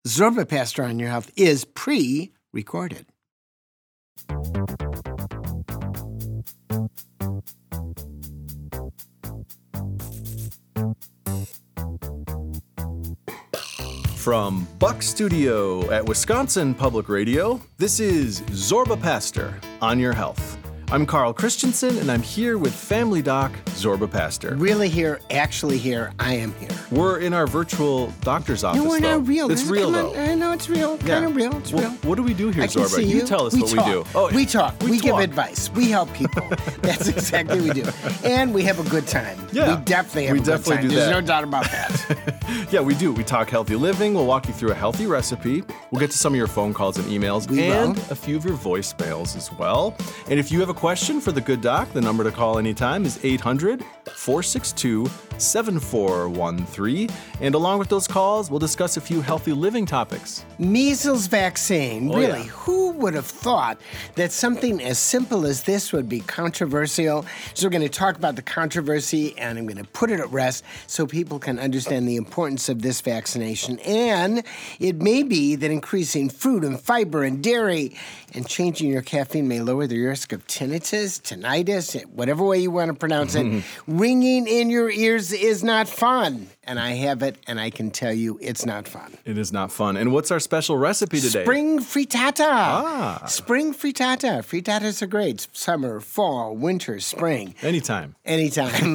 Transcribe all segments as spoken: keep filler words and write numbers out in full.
Zorba Pastor on Your Health is pre-recorded. From Buck Studio at Wisconsin Public Radio, this is Zorba Pastor on Your Health. I'm Carl Christensen, and I'm here with Family Doc Zorba Pastor. Really here, actually here, I am here. We're in our virtual doctor's office, No, we're though. not real. It's This- real, come though. on. I know it's real. Yeah. Kind of real. It's Well, real. what do we do here, I can Zorba? see You you. tell us we what talk. we do. Oh, we talk. we We, give talk. advice. We help people. That's exactly what we do. And we have a good time. Yeah. We definitely have We a good definitely time. do There's that. no doubt about that. Yeah, we do. We talk healthy living. We'll walk you through a healthy recipe. We'll get to some of your phone calls and emails We and will. a few of your voicemails as well. And if you have a question for the good doc, the number to call anytime is eight hundred, four six two, seven four one three. And along with those calls, we'll discuss a few healthy living topics. Measles vaccine. Oh, really, yeah. who would have thought that something as simple as this would be controversial? So we're going to talk about the controversy, and I'm going to put it at rest so people can understand the importance of this vaccination. And it may be that increasing fruit and fiber and dairy and changing your caffeine may lower the risk of tinnitus, tinnitus, whatever way you want to pronounce it. Ringing in your ears is not fun. And I have it, and I can tell you it's not fun. It is not fun. And what's our special recipe today? Spring frittata. Ah. Spring frittata. Frittatas are great. Summer, fall, winter, spring. Anytime. Anytime.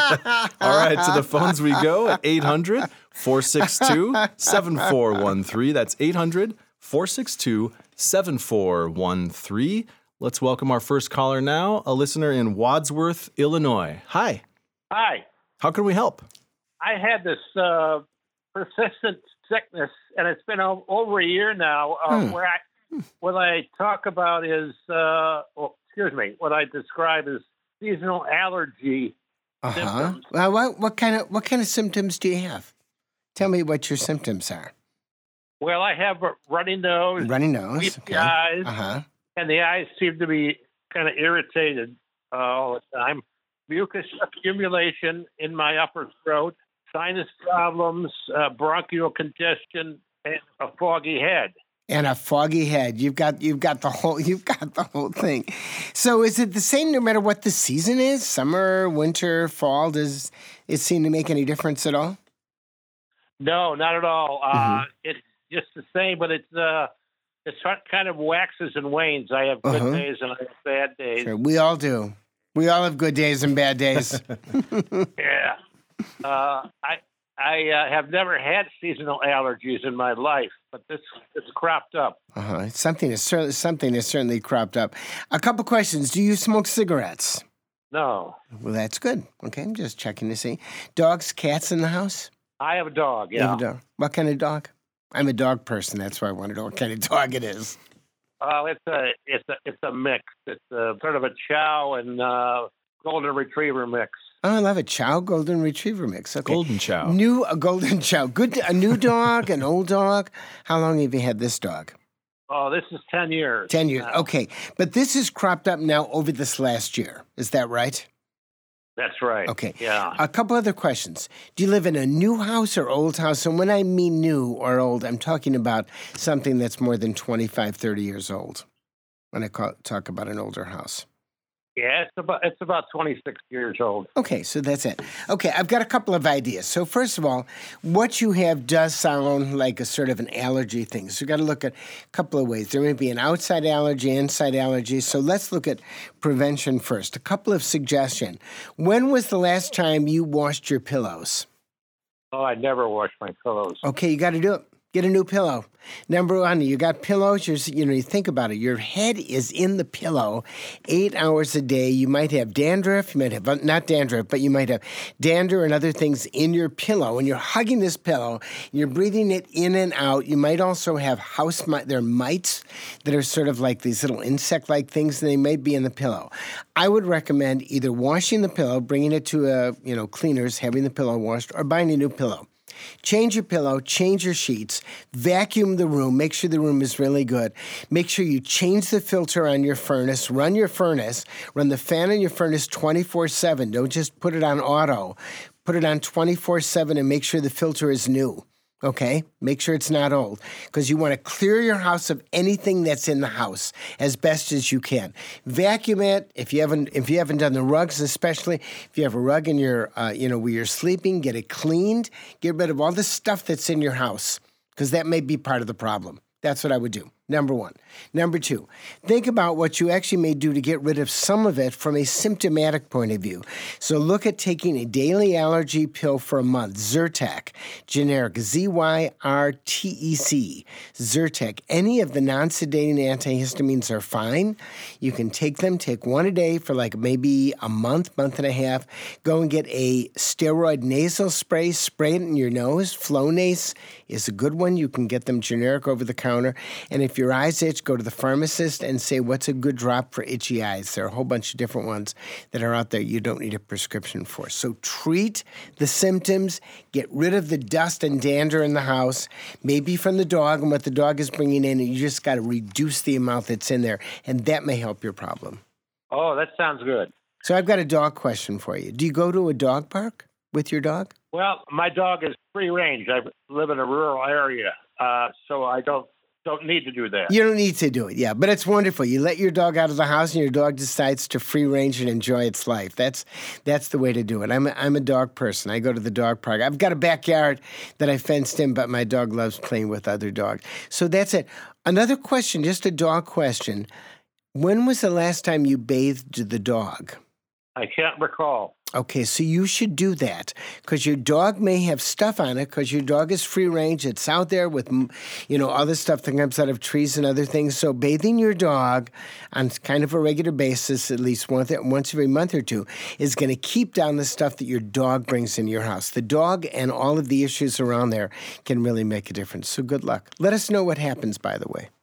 All right, to the phones we go at eight hundred, four six two, seven four one three. That's eight hundred, four six two, seven four one three. Let's welcome our first caller now, a listener in Wadsworth, Illinois. Hi. Hi. How can we help? I had this uh, persistent sickness, and it's been o- over a year now. Uh, Hmm. Where I, what I talk about is, uh, well, excuse me, what I describe as seasonal allergy Uh-huh. symptoms. Well, what, what kind of what kind of symptoms do you have? Tell me what your symptoms are. Well, I have a runny nose, Runny nose. weepy Okay. eyes, Uh-huh. and the eyes seem to be kind of irritated uh, all the time. Mucus accumulation in my upper throat, sinus problems, uh, bronchial congestion, and a foggy head. And a foggy head. You've got you've got the whole you've got the whole thing. So is it the same no matter what the season is? Summer, winter, fall? Does it seem to make any difference at all? No, not at all. Uh, Mhm. It's just the same, but it's uh, it's kind of waxes and wanes. I have good Uh-huh. days and I have bad days. Sure, we all do. We all have good days and bad days. Yeah. Uh, I I uh, have never had seasonal allergies in my life, but this it's cropped up. Uh-huh. Something is certainly something is certainly cropped up. A couple questions. Do you smoke cigarettes? No, Well, that's good. Okay, I'm just checking to see. Dogs, cats in the house? I have a dog. You have Yeah. a dog. What kind of dog? I'm a dog person. That's why I want to know what kind of dog it is. Oh, it's a it's a it's a mix. It's a, sort of a Chow and uh, golden retriever mix. Oh, I love a Chow Golden Retriever mix. Okay. Golden Chow. New a golden Chow. Good. A new dog, an old dog. How long have you had this dog? Oh, this is ten years. Ten years. now. Okay, but this is cropped up now over this last year. Is that right? That's right. Okay. Yeah. A couple other questions. Do you live in a new house or old house? And when I mean new or old, I'm talking about something that's more than twenty-five, thirty years old when I call, talk about an older house. Yeah, it's about it's about twenty-six years old. Okay, so that's it. Okay, I've got a couple of ideas. So first of all, what you have does sound like a sort of an allergy thing. So you've got to look at a couple of ways. There may be an outside allergy, inside allergy. So let's look at prevention first. A couple of suggestions. When was the last time you washed your pillows? Oh, I never wash my pillows. Okay, you got to do it. Get a new pillow. Number one, you got pillows. You're, you know, you think about it. Your head is in the pillow eight hours a day. You might have dandruff. You might have, not dandruff, but you might have dander and other things in your pillow. And you're hugging this pillow. You're breathing it in and out. You might also have house mites. There are mites that are sort of like these little insect-like things, and they may be in the pillow. I would recommend either washing the pillow, bringing it to a, you know, cleaners, having the pillow washed, or buying a new pillow. Change your pillow, change your sheets, vacuum the room, make sure the room is really good. Make sure you change the filter on your furnace, run your furnace, run the fan on your furnace twenty-four seven. Don't just put it on auto. Put it on twenty-four seven and make sure the filter is new. Okay, make sure it's not old because you want to clear your house of anything that's in the house as best as you can. Vacuum it if you haven't if you haven't done the rugs, especially if you have a rug in your uh, you know where you're sleeping, get it cleaned. Get rid of all the stuff that's in your house because that may be part of the problem. That's what I would do. Number one. Number two, think about what you actually may do to get rid of some of it from a symptomatic point of view. So look at taking a daily allergy pill for a month, Zyrtec, generic, Z Y R T E C, Zyrtec. Any of the non-sedating antihistamines are fine. You can take them, take one a day for like maybe a month, month and a half. Go and get a steroid nasal spray, spray it in your nose. Flonase is a good one. You can get them generic over the counter. And if If your eyes itch, go to the pharmacist and say, what's a good drop for itchy eyes? There are a whole bunch of different ones that are out there you don't need a prescription for. So treat the symptoms, get rid of the dust and dander in the house, maybe from the dog and what the dog is bringing in, and you just got to reduce the amount that's in there, and that may help your problem. Oh, that sounds good. So I've got a dog question for you. Do you go to a dog park with your dog? Well, my dog is free range. I live in a rural area, uh, so I don't Don't need to do that. You don't need to do it, yeah. But it's wonderful. You let your dog out of the house and your dog decides to free range and enjoy its life. That's that's the way to do it. I'm a, I'm a dog person. I go to the dog park. I've got a backyard that I fenced in, but my dog loves playing with other dogs. So that's it. Another question, just a dog question. When was the last time you bathed the dog? I can't recall. Okay, so you should do that because your dog may have stuff on it because your dog is free range. It's out there with, you know, other stuff that comes out of trees and other things. So bathing your dog on kind of a regular basis, at least once, once every month or two, is going to keep down the stuff that your dog brings in your house. The dog and all of the issues around there can really make a difference. So good luck. Let us know what happens, by the way.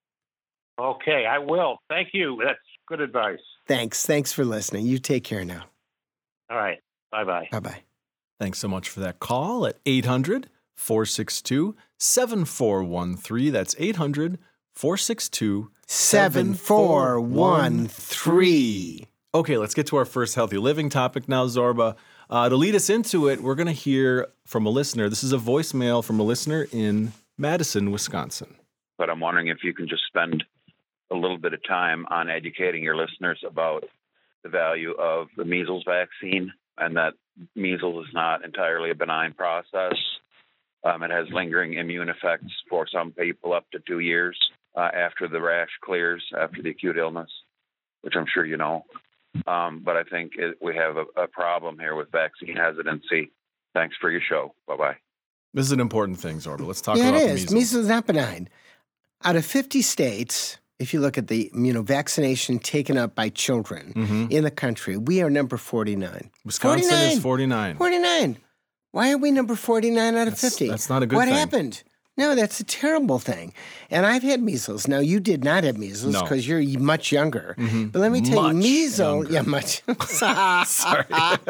Okay, I will. Thank you. That's good advice. Thanks. Thanks for listening. You take care now. All right. Bye-bye. Bye-bye. Thanks so much for that call at eight hundred, four six two, seven four one three. That's eight hundred, four six two, seven four one three. Okay, let's get to our first healthy living topic now, Zorba. Uh, to lead us into it, we're going to hear from a listener. This is a voicemail from a listener in Madison, Wisconsin. But I'm wondering if you can just spend a little bit of time on educating your listeners about the value of the measles vaccine and that measles is not entirely a benign process. Um, it has lingering immune effects for some people up to two years uh, after the rash clears, after the acute illness, which I'm sure you know. Um, but I think it, we have a, a problem here with vaccine hesitancy. Thanks for your show. Bye-bye. This is an important thing, Zorba. Let's talk yeah, about it the is. measles. Measles is not benign. Out of fifty states, if you look at the you know vaccination taken up by children Mm-hmm. in the country, we are number forty-nine. Wisconsin forty-nine. is forty-nine. forty-nine. Why are we number forty-nine out of That's- fifty? that's not a good what thing. What happened? No, that's a terrible thing. And I've had measles. Now, you did not have measles No. because you're much younger. Mhm. But let me tell Much you, measles... younger. Yeah, much. Sorry.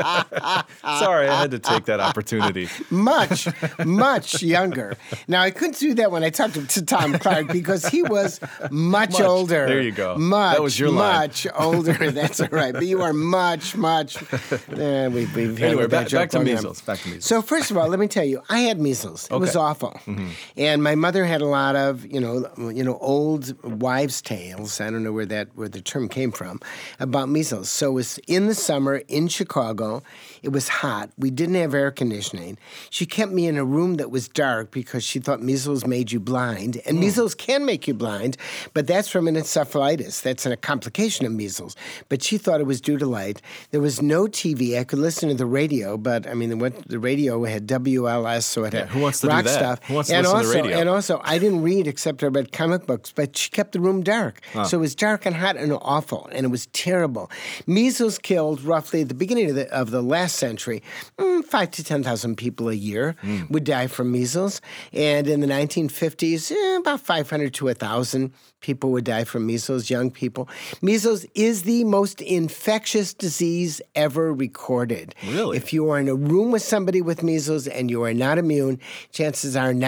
Sorry, I had to take that opportunity. much, much younger. Now, I couldn't do that when I talked to, to Tom Clark because he was much, Much. older. There you go. Much, That was your line. much older. That's all right. But you are much, much. Eh, we, we've Anyway, handled that back, joke back to long enough. measles. Back to measles. So first of all, let me tell you, I had measles. It was Okay. awful, and my mother had a lot of you know, you know, old wives' tales. I don't know where that where the term came from about measles. So it was in the summer in Chicago. It was hot. We didn't have air conditioning. She kept me in a room that was dark because she thought measles made you blind, and measles can make you blind, but that's from an encephalitis. That's a complication of measles. But she thought it was due to light. There was no T V. I could listen to the radio, but I mean, the, the radio had W L S, so it Yeah, had who wants to do rock that? stuff. Who wants to and listen to also, radio? And also, I didn't read except I read comic books, but she kept the room dark. So it was dark and hot and awful, and it was terrible. Measles killed roughly at the beginning of the, of the last century, mm, five to ten thousand people a year Mm. would die from measles, and in the nineteen fifties, eh, about five hundred to a thousand people would die from measles, young people. Measles is the most infectious disease ever recorded. Really? If you are in a room with somebody with measles and you are not immune, chances are ninety-five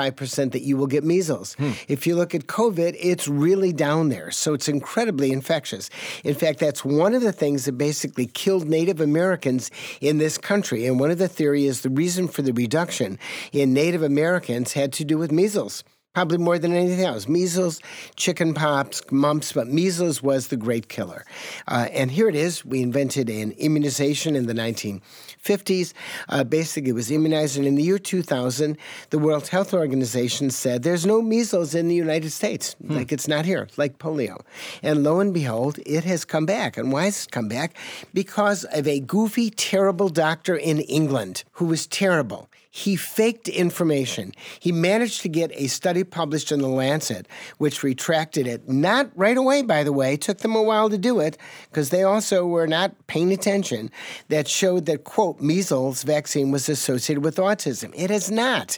ninety-five percent that you will get measles. Hmm. If you look at COVID, it's really down there. So it's incredibly infectious. In fact, that's one of the things that basically killed Native Americans in this country. And one of the theories is the reason for the reduction in Native Americans had to do with measles. Probably more than anything else. Measles, chicken pox, mumps, but measles was the great killer. Uh, and here it is. We invented an immunization in the nineteen fifties. Uh, basically, it was immunizing. In the year two thousand, the World Health Organization said there's no measles in the United States. Hmm. Like it's not here, like polio. And lo and behold, it has come back. And why has it come back? Because of a goofy, terrible doctor in England who was terrible. He faked information. He managed to get a study published in The Lancet, which retracted it. Not right away, by the way. It took them a while to do it because they also were not paying attention. That showed that, quote, measles vaccine was associated with autism. It is not.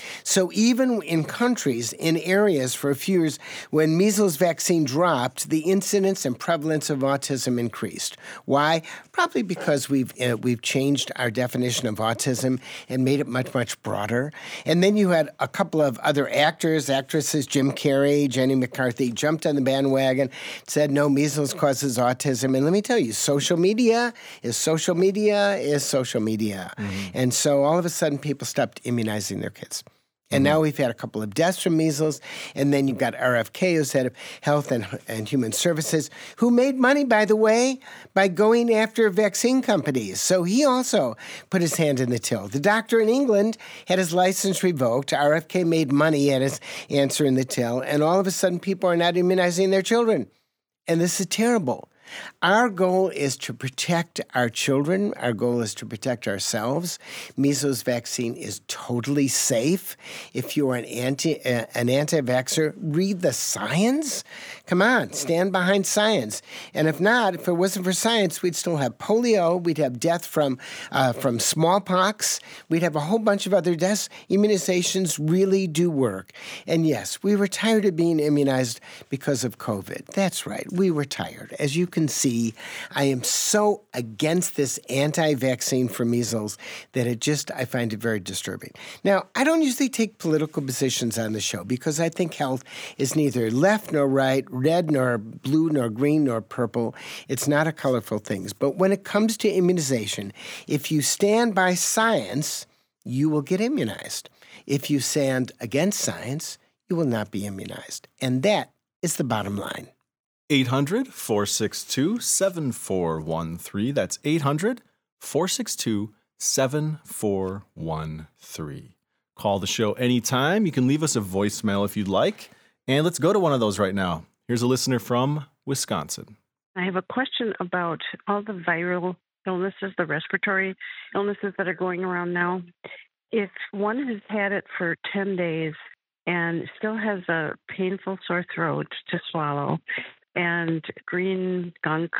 So even in countries, in areas for a few years, when measles vaccine dropped, the incidence and prevalence of autism increased. Why? Probably because we've uh, we've changed our definition of autism and made it much, much broader. And then you had a couple of other actors, actresses, Jim Carrey, Jenny McCarthy, jumped on the bandwagon, said, no, measles causes autism. And let me tell you, social media is social media is social media. Mm-hmm. And so all of a sudden, people stopped immunizing their kids. And now we've had a couple of deaths from measles, and then you've got R F K, who's head of Health and, and Human Services, who made money, by the way, by going after vaccine companies. So he also put his hand in the till. The doctor in England had his license revoked. R F K made money at his answer in the till, and all of a sudden people are not immunizing their children. And this is terrible. Our goal is to protect our children. Our goal is to protect ourselves. Measles vaccine is totally safe. If you're an anti uh, an anti-vaxxer, read the science. Come on, stand behind science. And if not, if it wasn't for science, we'd still have polio. We'd have death from uh, from smallpox. We'd have a whole bunch of other deaths. Immunizations really do work. And yes, we were tired of being immunized because of COVID. That's right. We were tired. As you can see, I am so against this anti-vaccine for measles that it just, I find it very disturbing. Now, I don't usually take political positions on the show because I think health is neither left nor right, red nor blue nor green nor purple. It's not a colorful thing. But when it comes to immunization, if you stand by science, you will get immunized. If you stand against science, you will not be immunized. And that is the bottom line. eight hundred, four six two, seven four one three. That's eight hundred, four six two, seven four one three. Call the show anytime. You can leave us a voicemail if you'd like. And let's go to one of those right now. Here's a listener from Wisconsin. I have a question about all the viral illnesses, the respiratory illnesses that are going around now. If one has had it for ten days and still has a painful sore throat to swallow, and green gunk,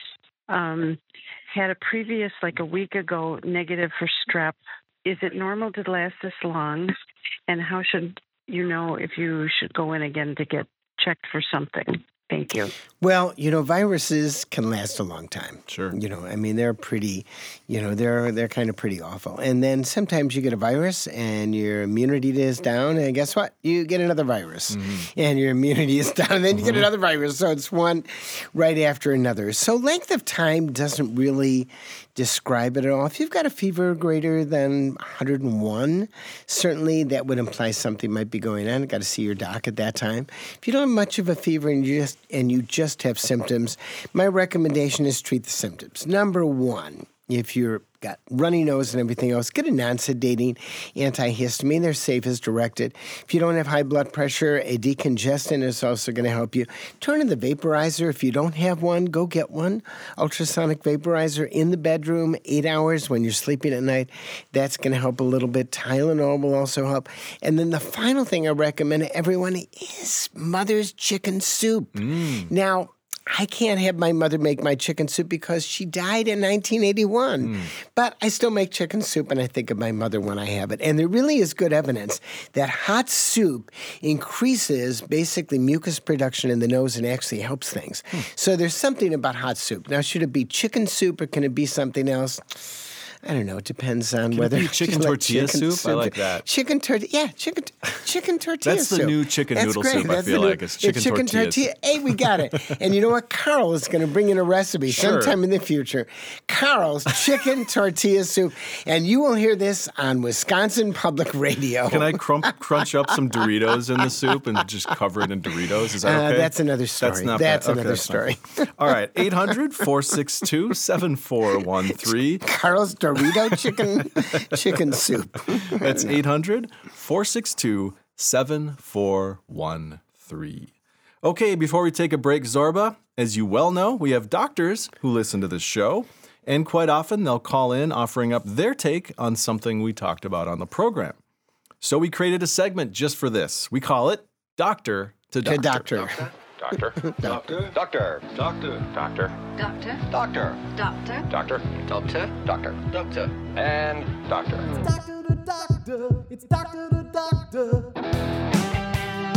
um, had a previous, like a week ago, negative for strep. Is it normal to last this long? And how should you know if you should go in again to get checked for something? Thank you. Well, you know, viruses can last a long time. Sure. You know, I mean, they're pretty, you know, they're they're kind of pretty awful. And then sometimes you get a virus and your immunity is down, and guess what? You get another virus, mm-hmm. and your immunity is down, and then you mm-hmm. get another virus. So it's one right after another. So length of time doesn't really describe it at all. If you've got a fever greater than one hundred one, certainly that would imply something might be going on. You've got to see your doc at that time. If you don't have much of a fever and you just and you just have symptoms, my recommendation is treat the symptoms. Number one, if you're got runny nose and everything else, get a non-sedating antihistamine. They're safe as directed. If you don't have high blood pressure, a decongestant is also going to help you. Turn on the vaporizer. If you don't have one, go get one. Ultrasonic vaporizer in the bedroom, eight hours when you're sleeping at night. That's going to help a little bit. Tylenol will also help. And then the final thing I recommend to everyone is Mother's chicken soup. Mm. Now, I can't have my mother make my chicken soup because she died in nineteen eighty-one. Mm. But I still make chicken soup, and I think of my mother when I have it. And there really is good evidence that hot soup increases basically mucus production in the nose and actually helps things. Mm. So there's something about hot soup. Now, should it be chicken soup or can it be something else? I don't know. It depends on Can whether it be chicken you like tortilla chicken soup? I like that. Chicken tortilla, yeah, chicken chicken tortilla That's the soup. new chicken That's noodle great. soup, I That's feel the new- like. It's chicken tortillas. tortilla. Hey, we got it. And you know what? Carl is going to bring in a recipe Sure. sometime in the future. Carl's chicken tortilla soup, and you will hear this on Wisconsin Public Radio. Can I crump, crunch up some Doritos in the soup and just cover it in Doritos? Is that Uh, okay? that's another story. That's not That's bad. Okay, another that's story. fine. All right, eight hundred, four six two, seven four one three. Carl's Dorito chicken chicken soup. That's eight hundred, four six two, seven four one three. Okay, before we take a break, Zorba, as you well know, we have doctors who listen to this show, and quite often they'll call in offering up their take on something we talked about on the program. So we created a segment just for this. We call it Doctor to To Doctor. doctor. Doctor. Doctor. Doctor. Doctor. Doctor. Doctor, Doctor. doctor, Doctor. doctor, Doctor. doctor. And doctor. Doctor to doctor, it's doctor to doctor.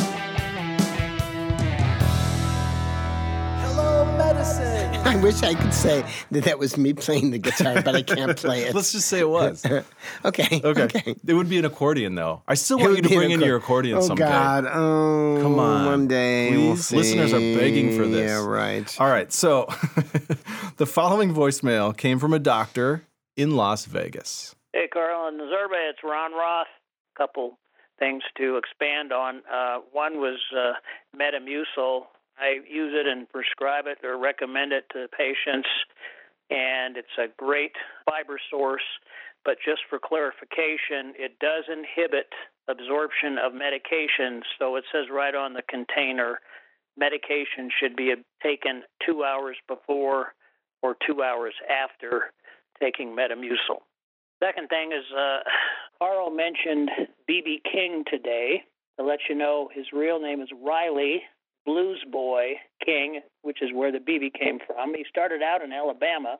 Hello, medicine. I wish I could say that that was me playing the guitar, but I can't play it. Let's just say it was. Okay. Okay. Okay. It would be an accordion, though. I still It want would you to be an bring in accord- your accordion oh, someday. God. Oh, Come on. One day. we'll Please. Listeners are see. begging for this. Yeah, right. All right. So the following voicemail came from a doctor in Las Vegas. Hey, Carl and Zorba, it's Ron Roth. A couple things to expand on. Uh, one was uh, Metamucil. I use it and prescribe it or recommend it to patients, and it's a great fiber source. But just for clarification, it does inhibit absorption of medications. So it says right on the container, medication should be taken two hours before or two hours after taking Metamucil. Second thing is, uh, Carl mentioned B B King today. To let you know, his real name is Riley Blues Boy King, which is where the B B came from. He started out in Alabama,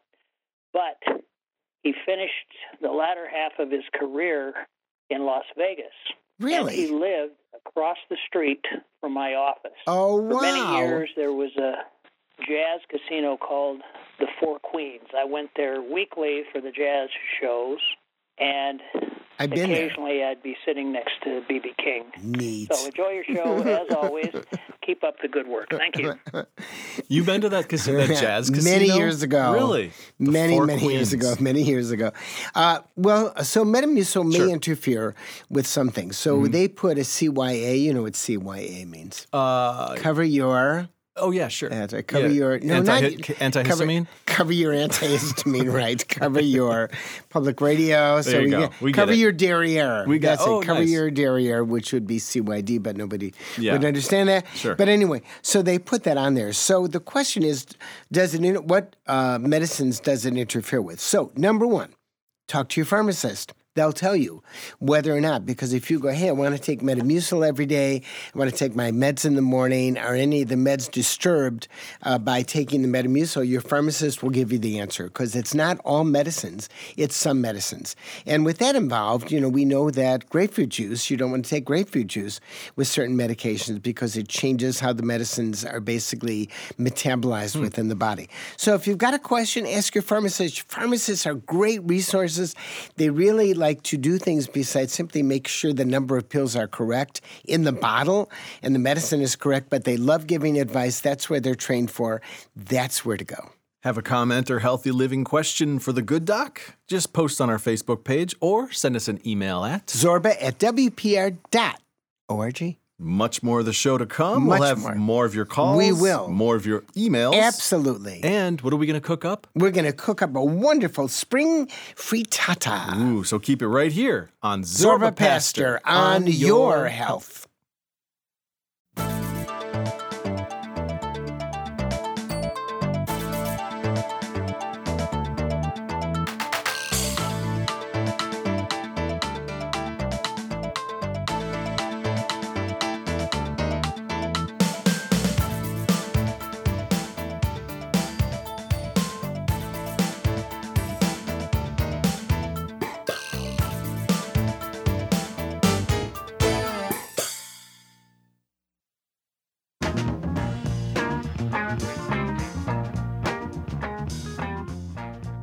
but he finished the latter half of his career in Las Vegas. Really? And he lived across the street from my office. Oh, For wow. many years, there was a jazz casino called the Four Queens. I went there weekly for the jazz shows, and I've been there. occasionally I'd be sitting next to B B King. Neat. So enjoy your show, as always. Keep up the good work. Thank you. You've been to that, casino, that jazz casino? Many years ago. Really? The Many, Four many years Queens. ago. Many years ago. Uh, well, so Metamucil may Sure. interfere with some things. So they put a C Y A. You know what C Y A means? Uh, Cover your... oh, yeah, sure. That's right. Cover Yeah. your... No, Anti- not... antihistamine? Cover, cover your antihistamine, right. Cover your public radio. So There you we go. get- We get cover it. your derriere. We got- That's oh, it. Cover nice. your derriere, which would be C Y D, but nobody Yeah. would understand that. Sure. But anyway, so they put that on there. So the question is, does it, in- what uh, medicines does it interfere with? So number one, talk to your pharmacist. They'll tell you whether or not, because if you go, hey, I want to take Metamucil every day, I want to take my meds in the morning, are any of the meds disturbed uh, by taking the Metamucil, your pharmacist will give you the answer, because it's not all medicines, it's some medicines. And with that involved, you know, we know that grapefruit juice, you don't want to take grapefruit juice with certain medications because it changes how the medicines are basically metabolized Hmm. within the body. So if you've got a question, ask your pharmacist. Pharmacists are great resources. They really like to do things besides simply make sure the number of pills are correct in the bottle and the medicine is correct, but they love giving advice. That's where they're trained for. That's where to go. Have a comment or healthy living question for the good doc? Just post on our Facebook page or send us an email at Zorba at W P R dot org. Much more of the show to come. Much we'll have more. more of your calls. We will. More of your emails. Absolutely. And what are we going to cook up? We're going to cook up a wonderful spring frittata. Ooh, so keep it right here on Zorba Zorba Pastor on your health.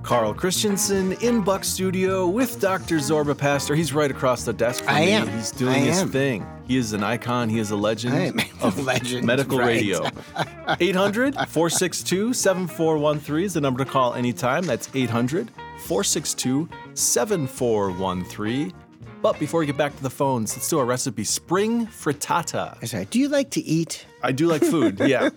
Carl Christensen in Buck Studio with Doctor Zorba Pastor. He's right across the desk from I me. am. He's doing I his am. thing. He is an icon. He is a legend I am of a legend, medical right. radio. eight hundred, four six two, seven four one three is the number to call anytime. That's eight hundred, four six two, seven four one three. But before we get back to the phones, let's do our recipe, spring frittata. That's right. Do you like to eat? I do like food, yeah.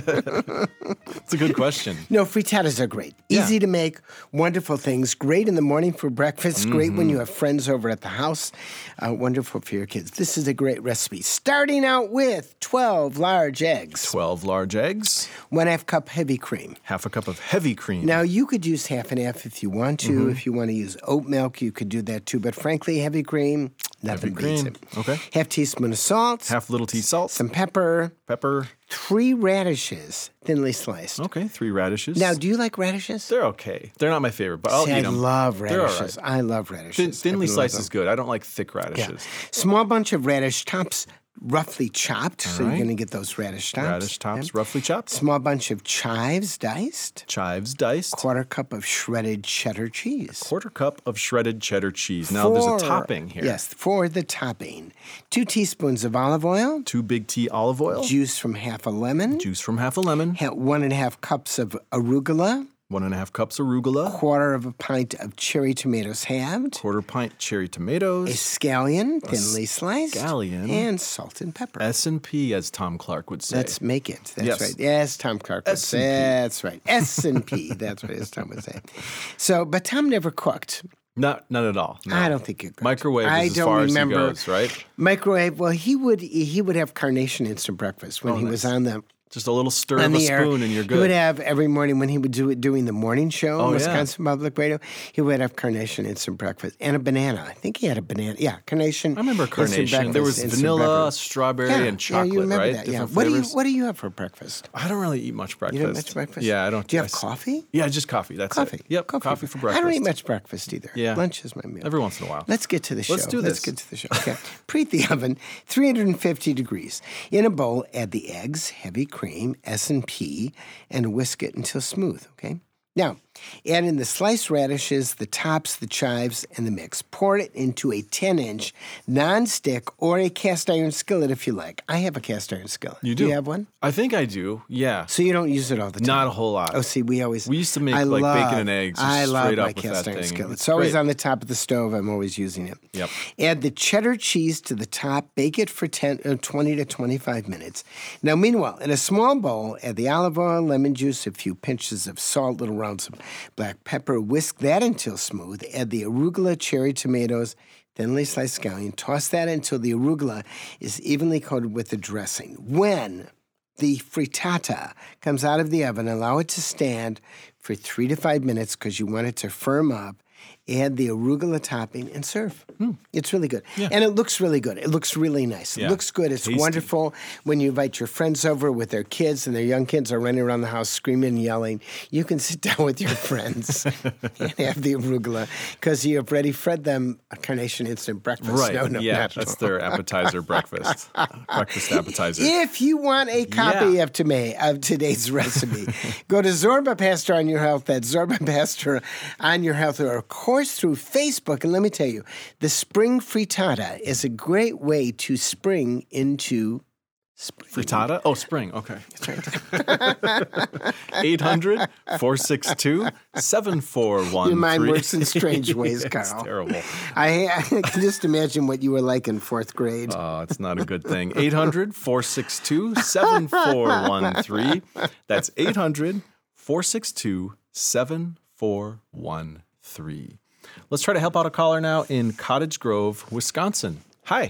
It's a good question. No, frittatas are great. Yeah. Easy to make, wonderful things. Great in the morning for breakfast. Mm-hmm. Great when you have friends over at the house. Uh, wonderful for your kids. This is a great recipe. Starting out with twelve large eggs. twelve large eggs, One half cup heavy cream. half a cup of heavy cream. Now, you could use half and half if you want to. Mm-hmm. If you want to use oat milk, you could do that too. But frankly, heavy cream, nothing Heavy beats cream. it. Okay. Half teaspoon of salt. Half little tea salt, Some pepper. pepper. Three radishes, thinly sliced. Okay, three radishes. Now, do you like radishes? They're okay. They're not my favorite, but I'll See, eat I them. love They're all radishes. right. I love Thin, radishes. thinly I love sliced them. is good. I don't like thick Yeah. radishes. Small bunch of radish tops, roughly chopped. So right. you're going to get those radish tops. Radish tops, Yeah. roughly chopped. Small bunch of chives diced. Chives diced. Quarter cup of shredded cheddar cheese. Quarter cup of shredded cheddar cheese. Now there's For- a topping here. Yes, for the topping. Two teaspoons of olive oil. Two big tea olive oil. Juice from half a lemon. Juice from half a lemon. ha- One and a half cups of arugula. One and a half cups arugula. Quarter of a pint of cherry tomatoes halved. Quarter pint cherry A tomatoes. scallion, thinly sliced. scallion. And salt and pepper. S and P, as Tom Clark would say. Let's make it. That's Yes. right. Yes, Tom Clark would S say. and P. That's right. S and P. That's what his Tom would say. So, but Tom never cooked. Not, not at all. No. I don't think he cooked. Microwave I is as don't far remember. as he goes, right? Microwave. Well, he would he would have Carnation instant breakfast when Oh, he was nice. on the Just a little stir on of a the air. spoon and you're He would good. have every morning when he would do it doing the morning show Oh, on yeah. Wisconsin Public Radio. He would have Carnation instant breakfast and a banana. I think he had a banana. Yeah, Carnation. I remember instant Carnation. There was breakfast, instant vanilla, breakfast. strawberry, Yeah, and chocolate, yeah, you remember right? that. Yeah. Different What do you flavors. What do you have for breakfast? I don't really eat much breakfast. You don't much breakfast? Yeah, I don't. Do you I have s- coffee? Yeah, just coffee. That's Coffee. it. Yep, coffee, for breakfast. I don't eat much breakfast either. Yeah. Lunch is my meal. Every once in a while. Let's get to the show. Let's do Let's this. get to the show. Okay. Preheat the oven, three hundred fifty degrees. In a bowl, add the eggs, heavy cream, S and P, and whisk it until smooth, okay? Now, add in the sliced radishes, the tops, the chives, and the mix. Pour it into a ten-inch non-stick or a cast iron skillet if you like. I have a cast iron skillet. You do? Do you have one? I think I do. Yeah. So you don't use it all the time? Not a whole lot. Oh, see, we always... We used to make, I like, love, bacon and eggs just I love straight my up with cast that iron thing. skillet. It's It's always great. on the top of the stove. I'm always using it. Yep. Add the cheddar cheese to the top. Bake it for ten, uh, twenty to twenty-five minutes. Now, meanwhile, in a small bowl, add the olive oil, lemon juice, a few pinches of salt, little rounds of black pepper. Whisk that until smooth. Add the arugula, cherry tomatoes, thinly sliced scallion. Toss that until the arugula is evenly coated with the dressing. When the frittata comes out of the oven, allow it to stand for three to five minutes because you want it to firm up. Add the arugula topping and serve. It's really good. And it looks really good. It looks really nice. It Yeah. looks good. It's Tasty. wonderful when you invite your friends over with their kids and their young kids are running around the house screaming and yelling. You can sit down with your friends and have the arugula because you have already fed them a Carnation instant breakfast. Right. No, no, yeah, not at that's all. their appetizer breakfast. breakfast appetizer. If you want a copy Yeah. of, today, of today's recipe, go to Zorba Pastor on Your Health. That's Zorba Pastor on Your Health, or of course through Facebook. And let me tell you, the spring frittata is a great way to spring into spring. Frittata? Oh, spring. Okay. That's right. eight hundred, four six two, seven four one three. Your mind works in strange ways, Carl. It's terrible. I, I can just imagine what you were like in fourth grade. Oh, it's not a good thing. eight hundred, four six two, seven four one three. That's eight hundred, four six two, seven four one three. Let's try to help out a caller now in Cottage Grove, Wisconsin. Hi.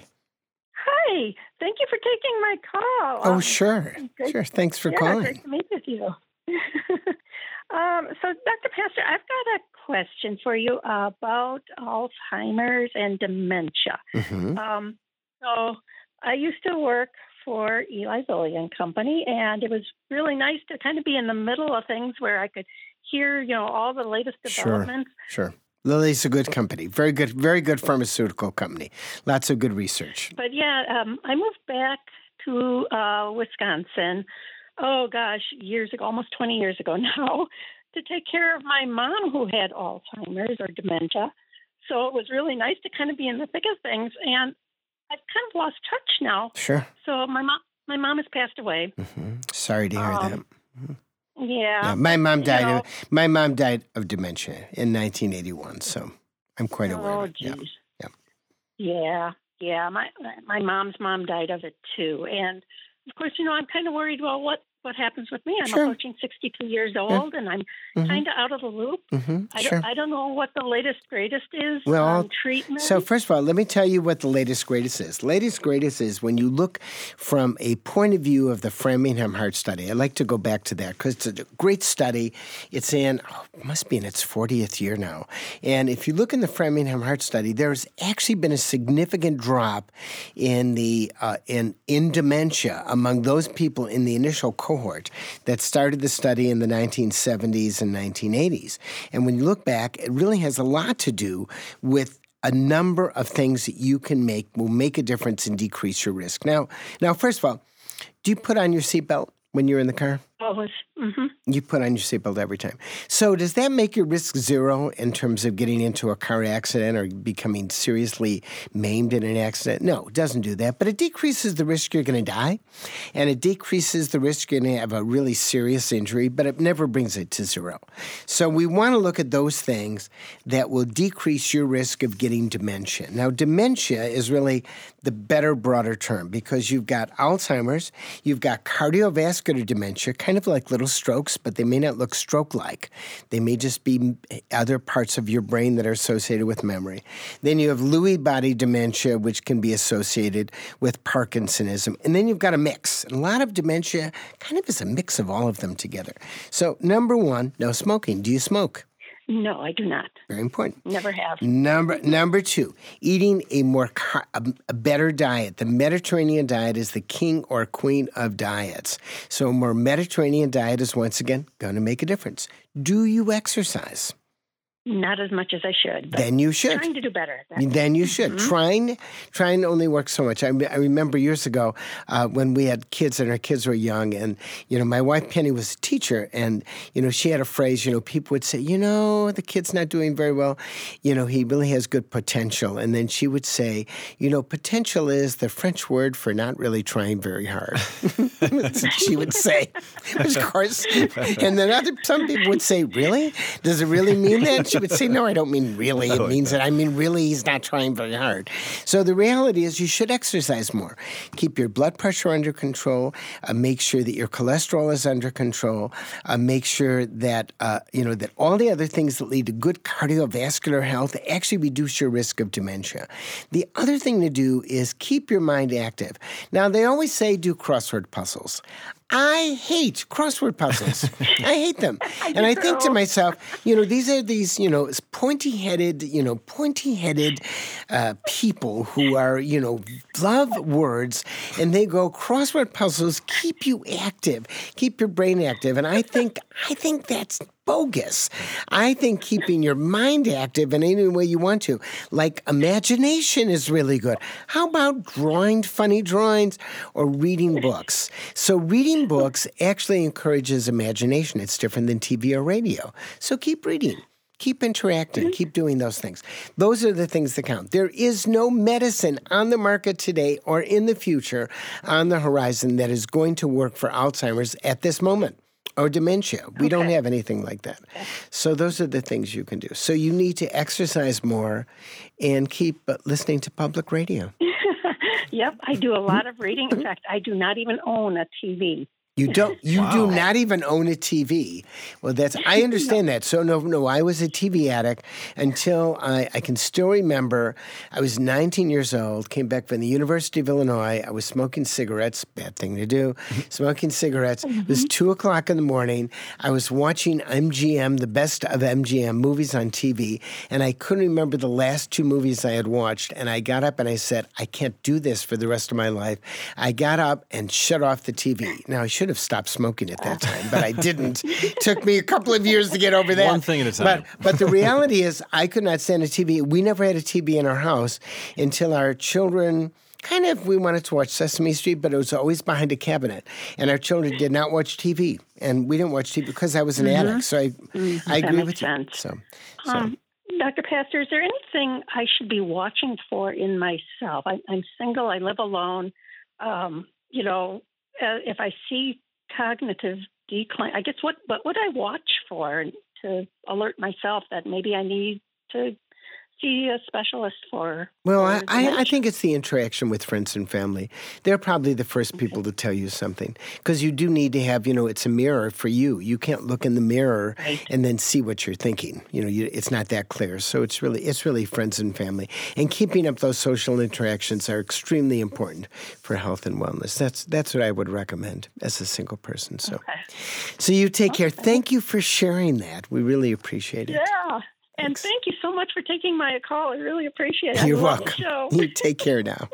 Hi. Thank you for taking my call. Oh, Um, sure. great- Sure. Thanks for yeah, calling. great to meet with you. um, so, Doctor Pastor, I've got a question for you about Alzheimer's and dementia. Mhm. Um, so, I used to work for Eli Lilly and Company, and it was really nice to kind of be in the middle of things where I could hear, you know, all the latest Sure. developments. Sure. Lilly's a good company. Very good, very good pharmaceutical company. Lots of good research. But yeah, um, I moved back to uh, Wisconsin. Oh gosh, years ago, almost twenty years ago now, to take care of my mom who had Alzheimer's or dementia. So it was really nice to kind of be in the thick of things. And I've kind of lost touch now. Sure. So my mom, my mom has passed away. Mm-hmm. Sorry to hear Um, that. Mm-hmm. Yeah. Yeah, my mom died. You know, of, my mom died of dementia in nineteen eighty-one. So I'm quite aware. Oh, of it. Yeah. geez. Yeah. Yeah. Yeah. My my mom's mom died of it too. And of course, you know, I'm kind of worried. Well, what what happens with me? I'm Sure. approaching sixty-two years old, and I'm Mhm. kind of out of the loop. Mm-hmm. I, Sure. don't, I don't know what the latest greatest is Well, on treatment. So first of all, let me tell you what the latest greatest is. Latest greatest is when you look from a point of view of the Framingham Heart Study. I like to go back to that because it's a great study. It's in, oh, it must be in its fortieth year now. And if you look in the Framingham Heart Study, there's actually been a significant drop in the uh, in in dementia among those people in the initial cohort that started the study in the nineteen seventies and nineteen eighties. And when you look back, it really has a lot to do with a number of things that you can make will make a difference and decrease your risk. Now, now, first of all, do you put on your seatbelt when you're in the car? Always. Mm-hmm. You put on your seatbelt every time. So does that make your risk zero in terms of getting into a car accident or becoming seriously maimed in an accident? No, it doesn't do that. But it decreases the risk you're going to die, and it decreases the risk you're going to have a really serious injury, but it never brings it to zero. So we want to look at those things that will decrease your risk of getting dementia. Now, dementia is really the better, broader term because you've got Alzheimer's, you've got cardiovascular dementia, kind of like little strokes, but they may not look stroke-like. They may just be other parts of your brain that are associated with memory. Then you have Lewy body dementia, which can be associated with Parkinsonism. And then you've got a mix. And a lot of dementia kind of is a mix of all of them together. So number one, no smoking. Do you smoke? No, I do not. Very important. Never have. Number number two, eating a more car- a, a better diet. The Mediterranean diet is the king or queen of diets. So a more Mediterranean diet is once again going to make a difference. Do you exercise? Not as much as I should. But Then you should. Trying to do better. That's Then you should. Mm-hmm. Trying, trying only works so much. I, I remember years ago uh, when we had kids and our kids were young, and you know, my wife Penny was a teacher, and you know, she had a phrase. You know, people would say, you know, the kid's not doing very well. You know, he really has good potential, and then she would say, you know, potential is the French word for not really trying very hard. That's what she would say, which of course, and then other some people would say, really? Does it really mean that? She would say, no, I don't mean really. It means that I mean really he's not trying very hard. So the reality is you should exercise more. Keep your blood pressure under control. Uh, make sure that your cholesterol is under control. Uh, make sure that, uh, you know, that all the other things that lead to good cardiovascular health actually reduce your risk of dementia. The other thing to do is keep your mind active. Now, they always say do crossword puzzles. I hate crossword puzzles. I hate them. I and I do think to too. myself, you know, these are these, you know, pointy-headed, you know, pointy-headed uh, people who are, you know, love words, and they go, crossword puzzles keep you active, keep your brain active. And I think, I think that's bogus. I think keeping your mind active in any way you want to, like imagination is really good. How about drawing funny drawings or reading books? So reading books actually encourages imagination. It's different than T V or radio. So keep reading. Keep interacting. Keep doing those things. Those are the things that count. There is no medicine on the market today or in the future on the horizon that is going to work for Alzheimer's at this moment. Or dementia. We okay. don't have anything like that. So those are the things you can do. So you need to exercise more and keep uh, listening to public radio. Yep, I do a lot of reading. In fact, I do not even own a T V. You don't. You wow. do not even own a T V. Well, that's. I understand no. that. So no, no. I was a T V addict until I. I can still remember. I was nineteen years old. Came back from the University of Illinois. I was smoking cigarettes. Bad thing to do. Smoking cigarettes. Mm-hmm. It was two o'clock in the morning. I was watching M G M, the best of M G M movies on T V, and I couldn't remember the last two movies I had watched. And I got up and I said, I can't do this for the rest of my life. I got up and shut off the T V. Now I should have stopped smoking at that time, but I didn't. It took me a couple of years to get over that. One thing at a time. But, but the reality is I could not stand a T V. We never had a T V in our house until our children kind of, we wanted to watch Sesame Street, but it was always behind a cabinet. And our children did not watch T V. And we didn't watch T V because I was an Mhm. addict. So I, Mm, I that agree makes with sense. you. So, so. Um, Doctor Pastor, is there anything I should be watching for in myself? I, I'm single. I live alone. Um, you know, uh, if I see cognitive decline, I guess what what would I watch for to alert myself that maybe I need to see a specialist for? Well, for I, I, I dementia? think it's the interaction with friends and family. They're probably the first people to tell you something because you do need to have, you know, it's a mirror for you. You can't look in the mirror Right. and then see what you're thinking. You know, you, it's not that clear. So it's really, it's really friends and family. And keeping up those social interactions are extremely important for health and wellness. That's that's what I would recommend as a single person. So, Okay. so you take care. Thank you for sharing that. We really appreciate it. Yeah. And Thanks. thank you so much for taking my call. I really appreciate it. You're I love welcome. the show. You take care now.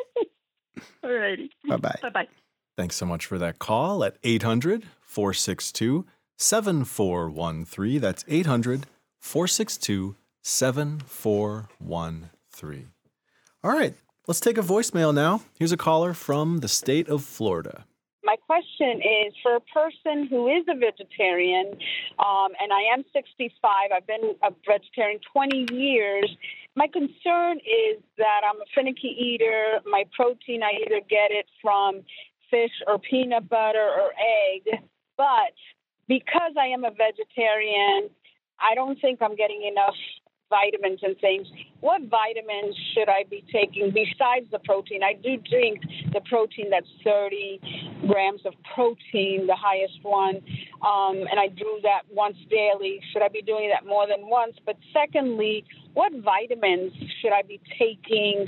All righty. Bye-bye. Bye-bye. Thanks so much for that call at eight hundred, four six two, seven four one three. That's eight hundred, four six two, seven four one three. All right, let's take a voicemail now. Here's a caller from the state of Florida. My question is for a person who is a vegetarian, um, and I am sixty-five, I've been a vegetarian twenty years. My concern is that I'm a finicky eater. My protein, I either get it from fish or peanut butter or egg. But because I am a vegetarian, I don't think I'm getting enough vitamins and things. What vitamins should I be taking besides the protein? I do drink the protein that's thirty grams of protein, the highest one, um, and I do that once daily. Should I be doing that more than once? But secondly, what vitamins should I be taking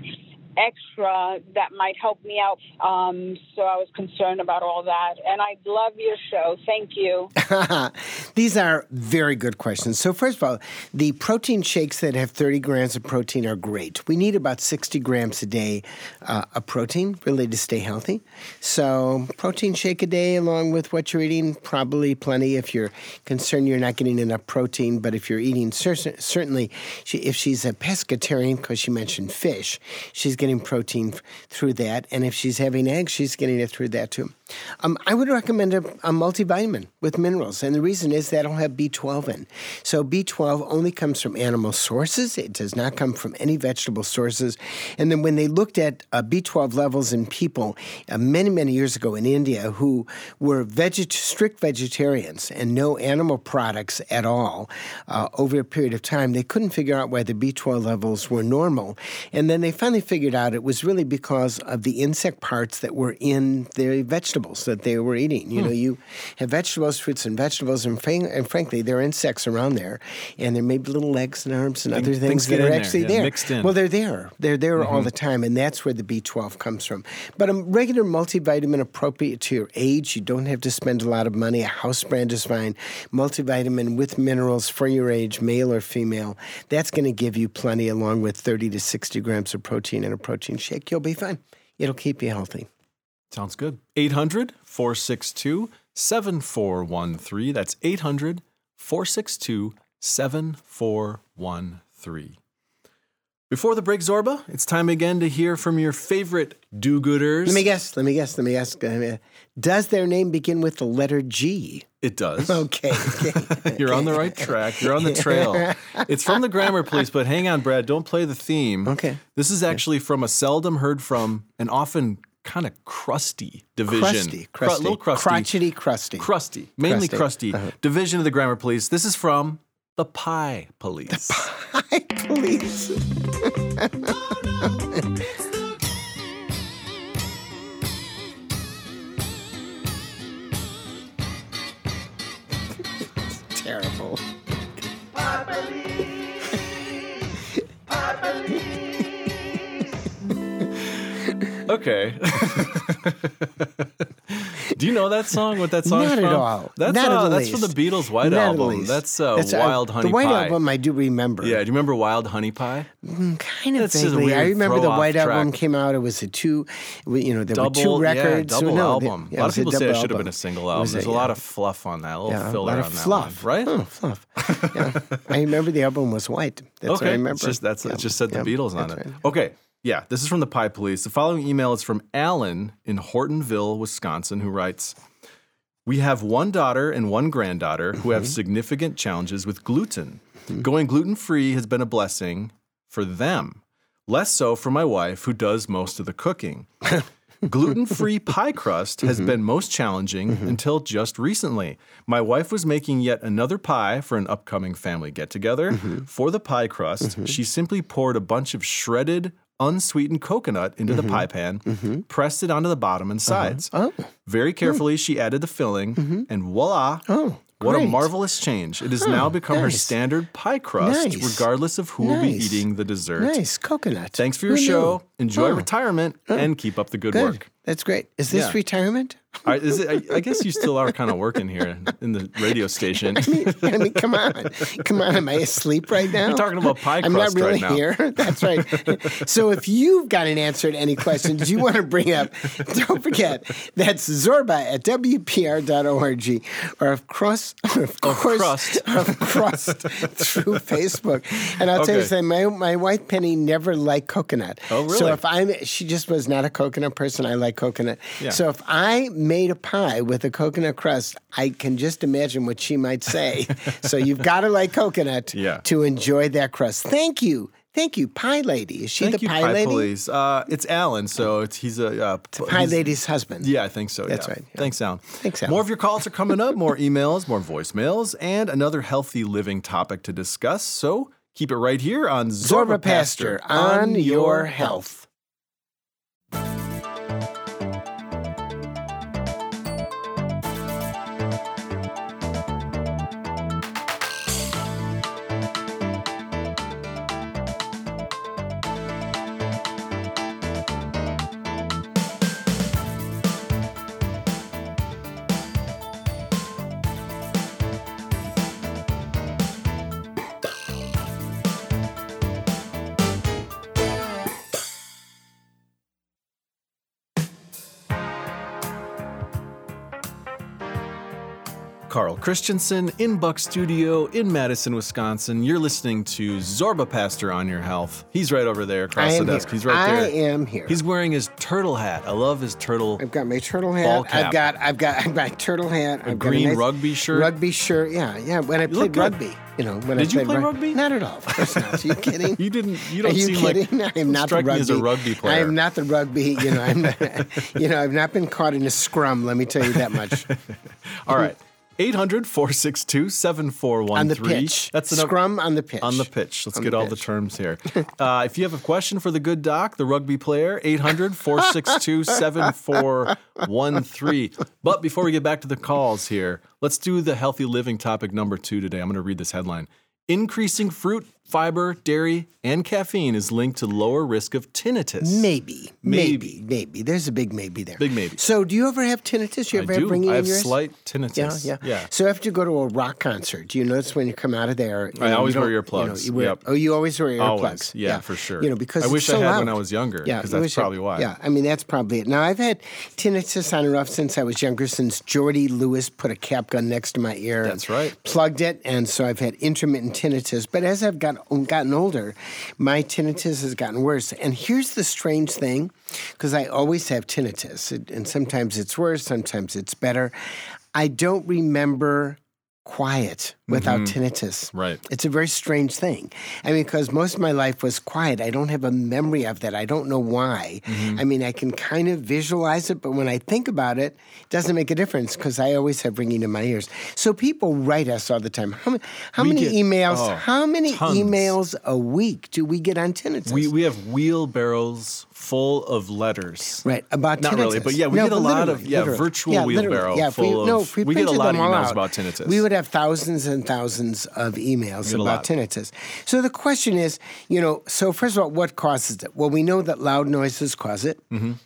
extra that might help me out? Um, so I was concerned about all that. And I love your show. Thank you. These are very good questions. So first of all, the protein shakes that have thirty grams of protein are great. We need about sixty grams a day uh, of protein, really, to stay healthy. So protein shake a day along with what you're eating, probably plenty if you're concerned you're not getting enough protein. But if you're eating, cer- certainly, she, if she's a pescatarian, because she mentioned fish, she's getting protein f- through that. And if she's having eggs, she's getting it through that too. Um, I would recommend a, a multivitamin with minerals. And the reason is that'll have B twelve in. So B twelve only comes from animal sources. It does not come from any vegetable sources. And then when they looked at uh, B twelve levels in people uh, many, many years ago in India who were veget- strict vegetarians and no animal products at all uh, over a period of time, they couldn't figure out why the B twelve levels were normal. And then they finally figured out it was really because of the insect parts that were in the vegetables that they were eating. You Hmm. know, you have vegetables, fruits, and vegetables, and, fran- and frankly, there are insects around there, and there may be little legs and arms and Things- other things, things that get are in there, actually yeah, there. mixed in. Well, they're there. They're there all Mhm. the time, and that's where the B twelve comes from. But a regular multivitamin appropriate to your age, you don't have to spend a lot of money. A house brand is fine. Multivitamin with minerals for your age, male or female, that's going to give you plenty along with thirty to sixty grams of protein in a protein shake. You'll be fine. It'll keep you healthy. Sounds good. eight hundred, four six two, seven four one three. That's eight hundred, four six two, seven four one three. Before the break, Zorba, it's time again to hear from your favorite do-gooders. Let me guess. Let me guess. Let me ask. uh, Does their name begin with the letter G? It does. Okay. okay. You're on the right track. You're on the trail. It's from the Grammar Police, but hang on, Brad. Don't play the theme. Okay. This is actually from a seldom heard from and often kind of crusty division. Crusty, Cru- crusty. little crusty. Crotchety, crusty. Crusty. Mainly Crusty. crusty. Uh-huh. Division of the Grammar Police. This is from the Pie Police. Hi, police. Terrible. Okay. Do you know that song? What that song's Not from? at all. That's Not uh, at that's from the least. Beatles' White Not at Album. least. That's, uh, That's, uh, Wild Honey The White Pie. Album I do remember. Yeah, do you remember Wild Honey Pie? Mm, kind of That's just a vaguely. I weird remember the throw-off White Album track. came out. It was a two, you know, there Double, were two records. yeah, double no, album. yeah, a lot it of was a people say it double should have album. been a single It album. was There's a, yeah. lot of fluff on that, a little Yeah, a filler lot of on that fluff. one, right? Oh, fluff. Yeah. I remember the album was white. That's okay, what I remember. It's just, that's, Yeah. it just said the Yeah, Beatles on that's it. right. Okay, Yeah, this is from the Pie Police. The following email is from Alan in Hortonville, Wisconsin, who writes, we have one daughter and one granddaughter who have significant challenges with gluten. Mm-hmm. Going gluten-free has been a blessing for them. Less so for my wife, who does most of the cooking. Gluten-free pie crust has mm-hmm. been most challenging mm-hmm. until just recently. My wife was making yet another pie for an upcoming family get-together. Mm-hmm. For the pie crust, mm-hmm. she simply poured a bunch of shredded, unsweetened coconut into mm-hmm. the pie pan, mm-hmm. pressed it onto the bottom and sides. Uh-huh. Oh. Very carefully, she added the filling, mm-hmm. and voila! Oh. What Great. a marvelous change. It has huh, now become nice. her standard pie crust, nice. regardless of who nice. will be eating the dessert. Nice. Coconut. Thanks for your who show. Knew? Enjoy oh. retirement oh. and keep up the good, good work. That's great. Is this yeah. retirement? I, is it, I, I guess you still are kind of working here in the radio station. I mean, I mean, come on. Come on. Am I asleep right now? You're talking about pie crust I'm not really right now. here. That's right. So if you've got an answer to any questions you want to bring up, don't forget, that's Zorba at W P R dot org or of course, of course, crust. of crust through Facebook. And I'll okay. tell you something, my, my wife Penny never liked coconut. Oh, really? So if I'm, she just was not a coconut person. I like coconut. Yeah. So if I made a pie with a coconut crust, I can just imagine what she might say. So you've got to like coconut yeah. to enjoy that crust. Thank you. Thank you, Pie Lady. Is she Thank the you, Pie, pie Lady? Police. Uh, it's Alan, so it's, he's a... Uh, it's Pie Lady's husband. Yeah, I think so. That's yeah. right. Yeah. Thanks, Alan. Thanks, Alan. More of your calls are coming up, more emails, more voicemails, and another healthy living topic to discuss. So keep it right here on Zorba, Zorba Pastor, on your health. Carl Christensen in Buck Studio in Madison, Wisconsin. You're listening to Zorba Pastor on Your Health. He's right over there across I the am desk. Here. He's right there. I am here. He's wearing his turtle hat. I love his turtle. I've got my turtle hat. Ball cap. I've got I've got I've got turtle hat. A I've green got a nice rugby shirt. Rugby shirt. Yeah, yeah. When I You played rugby, you know, when Did I you played play rug- rugby? Not at all. Of course not. Are you kidding? You didn't. You Are don't you seem kidding? like. I am not the strike me rugby. as a rugby player. I am not the rugby. You know, I'm not, you know, I've not been caught in a scrum. Let me tell you that much. All right. eight hundred, four six two, seven four one three. On the pitch. That's the Scrum on the pitch. On the pitch. Let's on get the all pitch. the terms here. Uh, if you have a question for the good doc, the rugby player, eight hundred, four six two, seven four one three. But before we get back to the calls here, let's do the healthy living topic number two today. I'm going to read this headline. Increasing fruit, fiber, dairy, and caffeine is linked to lower risk of tinnitus. Maybe, maybe, maybe, maybe. There's a big maybe there. Big maybe. So, do you ever have tinnitus? You ever I have do. ringing I in have yours? slight tinnitus. Yeah, yeah, yeah. So after you go to a rock concert, do you notice when you come out of there? You I know, always you wear don't- earplugs. You know, you wear, Yep. Oh, you always wear earplugs. Always. Yeah, yeah, for sure. You know, because I wish it's so I had loud. when I was younger. Yeah, because you that's wish I- probably why. Yeah, I mean that's probably it. Now I've had tinnitus on and off since I was younger. Since Jordy Lewis put a cap gun next to my ear. That's and right. Plugged it, and so I've had intermittent tinnitus. But as I've got, gotten older, my tinnitus has gotten worse. And here's the strange thing, because I always have tinnitus, it, and sometimes it's worse, sometimes it's better. I don't remember quiet without Mhm. tinnitus. Right. It's a very strange thing. I mean, because most of my life was quiet. I don't have a memory of that. I don't know why. Mhm. I mean, I can kind of visualize it, but when I think about it, it doesn't make a difference because I always have ringing in my ears. So people write us all the time. How, ma- how We many get- emails? oh, how many tons. emails a week do we get on tinnitus? We we have wheelbarrows full of letters. Right, about Not tinnitus. really, but yeah, we No, get a but lot of literally, yeah literally. virtual Yeah, literally. wheelbarrow Yeah, if we- full of. no, if we get a printed lot of them all emails out, about tinnitus. We would have thousands and thousands of emails get a about lot. tinnitus. So the question is, you know, so first of all, what causes it? Well, we know that loud noises cause it. Mm-hmm.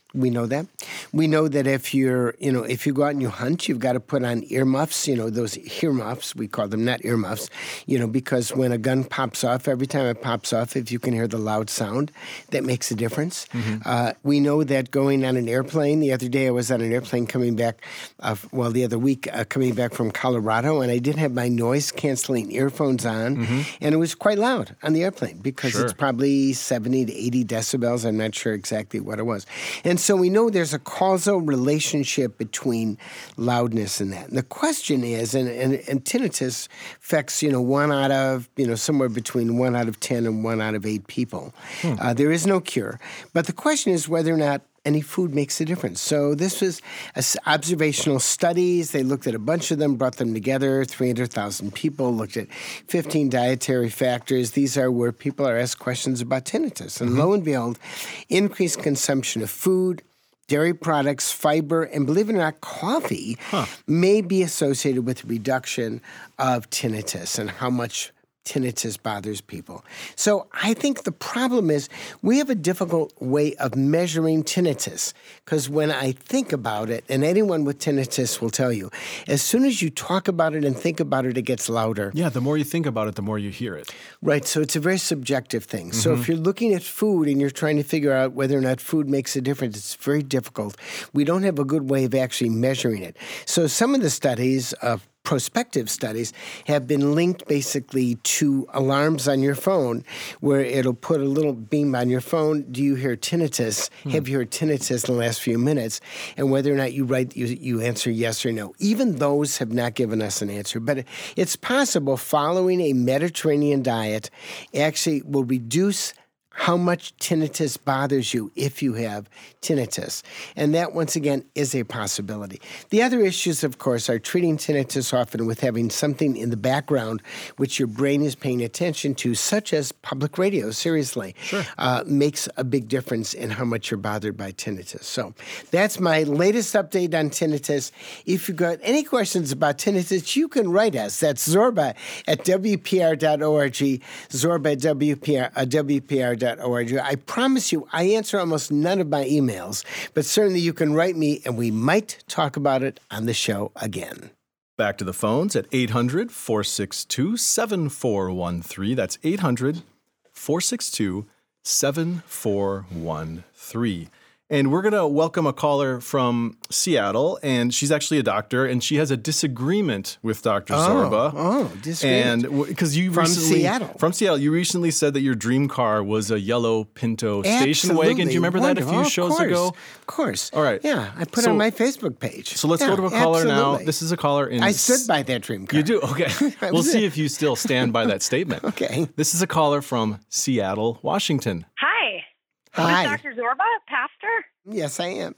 We know that. We know that if you're, you know, if you go out and you hunt, you've got to put on earmuffs, you know, those earmuffs, we call them, not earmuffs, you know, because when a gun pops off, every time it pops off, if you can hear the loud sound, that makes a difference. Mm-hmm. Uh, we know that going on an airplane, the other day I was on an airplane coming back, uh, well, the other week uh, coming back from Colorado, and I did have my noise-canceling earphones on, mm-hmm. and it was quite loud on the airplane because sure. it's probably seventy to eighty decibels. I'm not sure exactly what it was. And so we know there's a causal relationship between loudness and that. And the question is, and, and, and tinnitus affects, you know, one out of, you know, somewhere between one out of ten and one out of eight people. Hmm. Uh, there is no cure. But the question is whether or not any food makes a difference. So this was observational studies. They looked at a bunch of them, brought them together, three hundred thousand people, looked at fifteen dietary factors. These are where people are asked questions about tinnitus. And mm-hmm. lo and behold, increased consumption of food, dairy products, fiber, and believe it or not, coffee huh. may be associated with reduction of tinnitus and how much tinnitus bothers people. So I think the problem is we have a difficult way of measuring tinnitus because when I think about it, and anyone with tinnitus will tell you, as soon as you talk about it and think about it, it gets louder. Yeah, the more you think about it, the more you hear it. Right, so it's a very subjective thing. Mm-hmm. So if you're looking at food and you're trying to figure out whether or not food makes a difference, it's very difficult. We don't have a good way of actually measuring it. So some of the studies of prospective studies have been linked basically to alarms on your phone where it'll put a little beam on your phone. Do you hear tinnitus? Hmm. Have you heard tinnitus in the last few minutes? And whether or not you write, you, you answer yes or no. Even those have not given us an answer. But it's possible following a Mediterranean diet actually will reduce how much tinnitus bothers you if you have tinnitus. And that, once again, is a possibility. The other issues, of course, are treating tinnitus often with having something in the background which your brain is paying attention to, such as public radio, seriously, sure. uh, makes a big difference in how much you're bothered by tinnitus. So that's my latest update on tinnitus. If you've got any questions about tinnitus, you can write us. That's Zorba at W P R dot org, Zorba at W P R, uh, W P R dot org. I promise you, I answer almost none of my emails, but certainly you can write me and we might talk about it on the show again. Back to the phones at eight hundred, four six two, seven four one three. That's eight hundred, four six two, seven four one three. And we're going to welcome a caller from Seattle, and she's actually a doctor, and she has a disagreement with Doctor Oh, Zorba. oh, disagreement. And because you From recently, Seattle. From Seattle. You recently said that your dream car was a yellow Pinto station Absolutely wagon. Do you remember that a few wonderful. shows of course. ago? Of course. All right. Yeah, I put So- it on my Facebook page. So let's Yeah, go to a caller now. absolutely. This is a caller in... I stood by that dream car. You do? Okay. I We'll was see there. if you still stand by that statement. Okay. This is a caller from Seattle, Washington. Hi. Hi. Is Doctor Zorba, pastor? Yes, I am.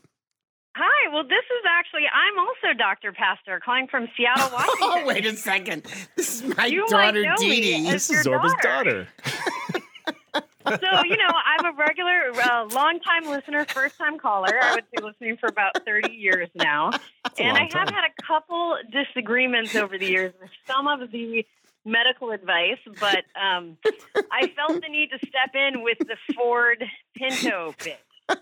Hi. Well, this is actually, I'm also Doctor Pastor, calling from Seattle, Washington. Oh, wait a second. This is my You might daughter, know me Dee Dee. as This your is Zorba's daughter. daughter. So, you know, I'm a regular, uh, long-time listener, first-time caller. I would say listening for about thirty years now. a And long I have time. had a couple disagreements over the years with some of the medical advice, but um, I felt the need to step in with the Ford Pinto bit.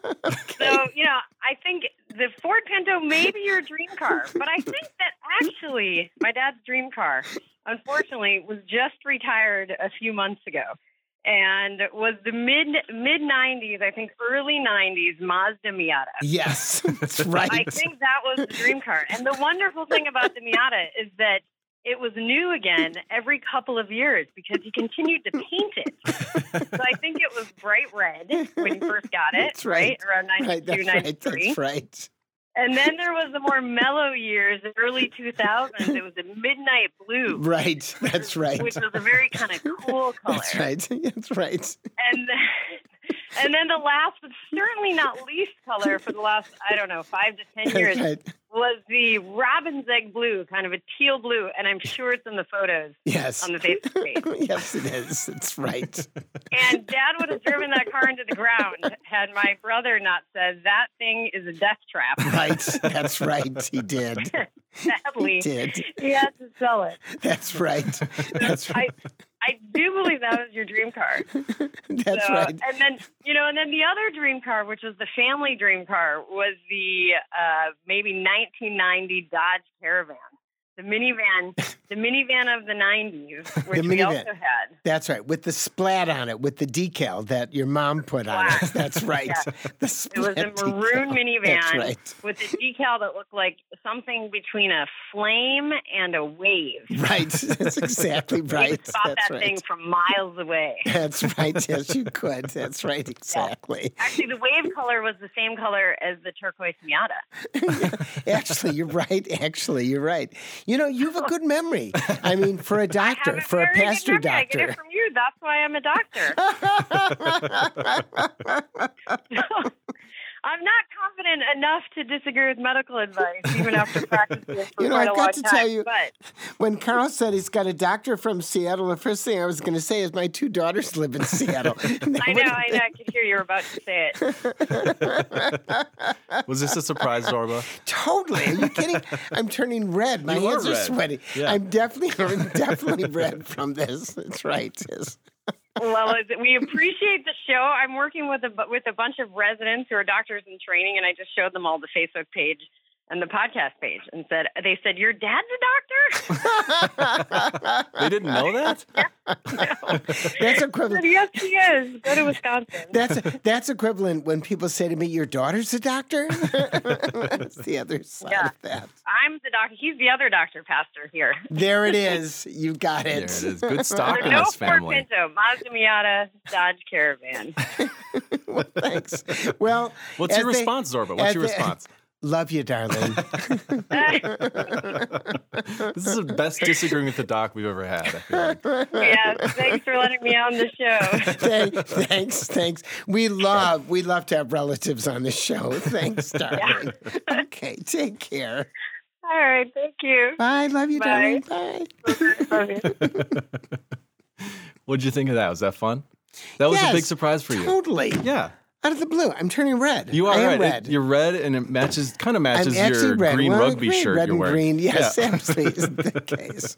So, you know, I think the Ford Pinto may be your dream car, but I think that actually my dad's dream car, unfortunately, was just retired a few months ago and was the mid mid nineties, I think early nineties Mazda Miata. Yes, that's right. I think that was the dream car. And the wonderful thing about the Miata is that it was new again every couple of years because he continued to paint it. So I think it was bright red when you first got it, That's right. Around Right, ninety-two, that's right. ninety-three. That's right. And then there was the more mellow years, the early two thousands. It was a midnight blue. Right. That's right. Which was a very kind of cool color. That's right. That's right. And then, and then the last, but certainly not least color for the last, I don't know, five to ten years That's right. was the robin's egg blue, kind of a teal blue. And I'm sure it's in the photos Yes. on the Facebook page. Yes, it is. That's right. And Dad would have driven that car into the ground had my brother not said, that thing is a death trap. Right. That's right. He did. Sadly, He did. he had to sell it. That's right. That's right. I, I do believe that was your dream car. That's so, right. And then, you know, and then the other dream car, which was the family dream car, was the uh, maybe nineteen ninety Dodge Caravan. The minivan, the minivan of the nineties, which the we minivan. also had. That's right, with the splat on it, with the decal that your mom put on it. That's right. Yeah. The It splat was a maroon decal. minivan That's right. with a decal that looked like something between a flame and a wave. Right. That's exactly right. You could spot That's that right. thing from miles away. That's right. Yes, you could. That's right. Exactly. Actually, the wave color was the same color as the turquoise Miata. Actually, you're right. Actually, you're right. You know, you have a good memory. I mean, for a doctor, I have a for a very good pastor memory. I doctor. get it from you. That's why I'm a doctor. I'm not confident enough to disagree with medical advice, even after practicing it for You know, quite I've a got long to time. tell you, but when Carl said he's got a doctor from Seattle, the first thing I was going to say is my two daughters live in Seattle. I know, I know. I could hear you were about to say it. Was this a surprise, Zorba? Totally. Are you kidding? I'm turning red. My You are hands are red. sweaty. Yeah. I'm definitely, I'm definitely red from this. That's right. Yes. Well, is it- we appreciate the show. I'm working with a bu- with a bunch of residents who are doctors in training, and I just showed them all the Facebook page and the podcast page, and said they said your dad's a doctor. They didn't know that? That's equivalent. Yes, he is. Go to Wisconsin. That's that's equivalent when people say to me, "Your daughter's a doctor." That's the other side Yeah. of that. I'm the doctor. He's the other doctor pastor here. There it is. You got There it. it is. Good stock So in no this Ford family. Pinto, Mazda Miata, Dodge Caravan. Well, thanks. Well, What's as your they- response, Zorba? as What's your they- response? Love you, darling. This is the best disagreeing with the doc we've ever had. I feel like. Yeah, thanks for letting me on the show. Thank- thanks, thanks. We love, we love to have relatives on the show. Thanks, darling. Okay, take care. All right, thank you. Bye. Love you, Bye. darling. Bye. Love you. What'd you think of that? Was that fun? That was a Yes, big surprise for you. Totally. Yeah. Out of the blue, I'm turning red. You are I am right. red. It- you're red, and it matches, kind of matches I'm actually your red. green Well, rugby green, shirt red you're and wearing. green. Yes, Yeah. absolutely is the case.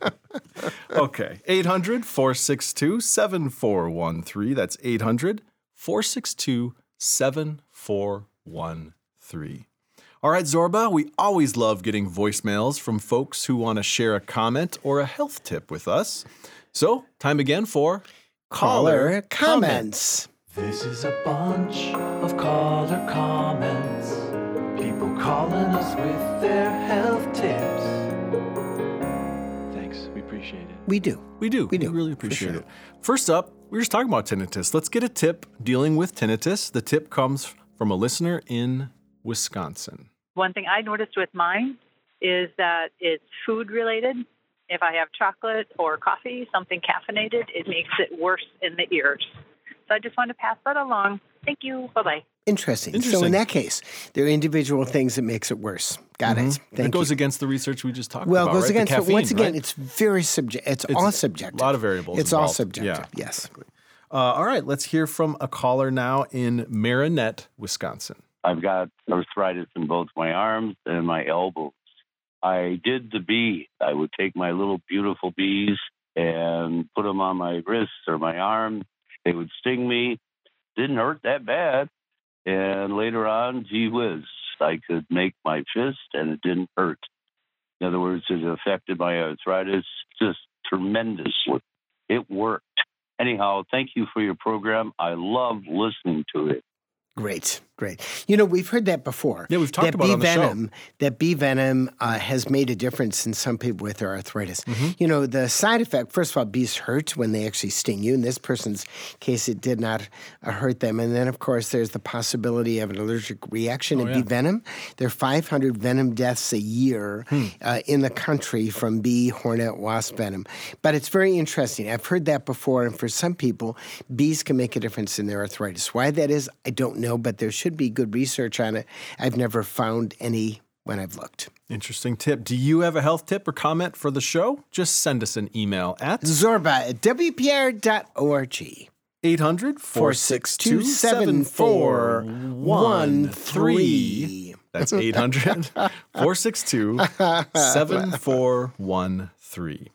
Okay. eight hundred, four six two, seven four one three. That's eight hundred, four six two, seven four one three. All right, Zorba, we always love getting voicemails from folks who want to share a comment or a health tip with us. So, time again for Caller comments. This is a bunch of caller comments. People calling us with their health tips. Thanks, we appreciate it. We do. We do. We do, really for appreciate sure. it. First up, we were just talking about tinnitus. Let's get a tip dealing with tinnitus. The tip comes from a listener in Wisconsin. One thing I noticed with mine is that it's food related. If I have chocolate or coffee, something caffeinated, it makes it worse in the ears. So I just want to pass that along. Thank you. Bye-bye. Interesting. So Interesting. in that case, there are individual things that makes it worse. Got it. It Thank goes you. against the research we just talked Well, about. it goes right? The against, but caffeine, once again, right? it's very subject. It's, It's all a subjective. lot of variables It's all involved. subjective. Yeah. Yes. Uh, all right, let's hear from a caller now in Marinette, Wisconsin. I've got arthritis in both my arms and my elbows. I did the bee. I would take my little beautiful bees and put them on my wrists or my arm. They would sting me. Didn't hurt that bad. And later on, gee whiz, I could make my fist and it didn't hurt. In other words, it affected my arthritis just tremendously. It worked. Anyhow, thank you for your program. I love listening to it. Great, great. You know, we've heard that before. Yeah, we've talked that about it bee on the show. venom, That bee venom uh, has made a difference in some people with their arthritis. Mm-hmm. You know, the side effect, first of all, bees hurt when they actually sting you. In this person's case, it did not uh, hurt them. And then, of course, there's the possibility of an allergic reaction Oh, in yeah. bee venom. There are five hundred venom deaths a year Hmm. uh, in the country from bee, hornet, wasp venom. But it's very interesting. I've heard that before. And for some people, bees can make a difference in their arthritis. Why that is, I don't know, but there should be good research on it. I've never found any when I've looked. Interesting tip. Do you have a health tip or comment for the show? Just send us an email at Zorba at W P R dot org. eight hundred, four six two, seven four one three. That's eight hundred, four six two, seven four one three.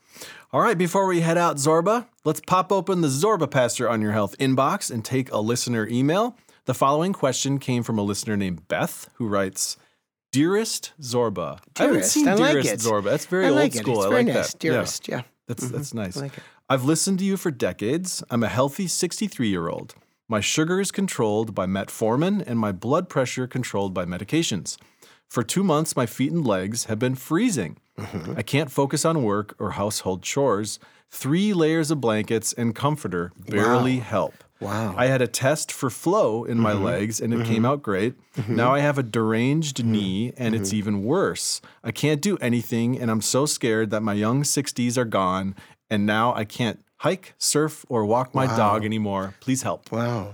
All right, before we head out, Zorba, let's pop open the Zorba Pastor on Your Health inbox and take a listener email. The following question came from a listener named Beth, who writes, Dearest Zorba. Dearest, I haven't seen I like Dearest it. Zorba. That's very I old like it. school. It's I very like nice. that. Dearest, yeah. That's Mhm. that's nice. I like it. I've listened to you for decades. I'm a healthy sixty-three-year-old. My sugar is controlled by metformin and my blood pressure controlled by medications. For two months, my feet and legs have been freezing. Mm-hmm. I can't focus on work or household chores. Three layers of blankets and comforter barely Wow. help. Wow. I had a test for flow in my Mhm. legs and it Mhm. came out great. Mhm. Now I have a deranged knee and it's even worse. I can't do anything and I'm so scared that my young sixties are gone and now I can't hike, surf, or walk my Wow. dog anymore. Please help. Wow.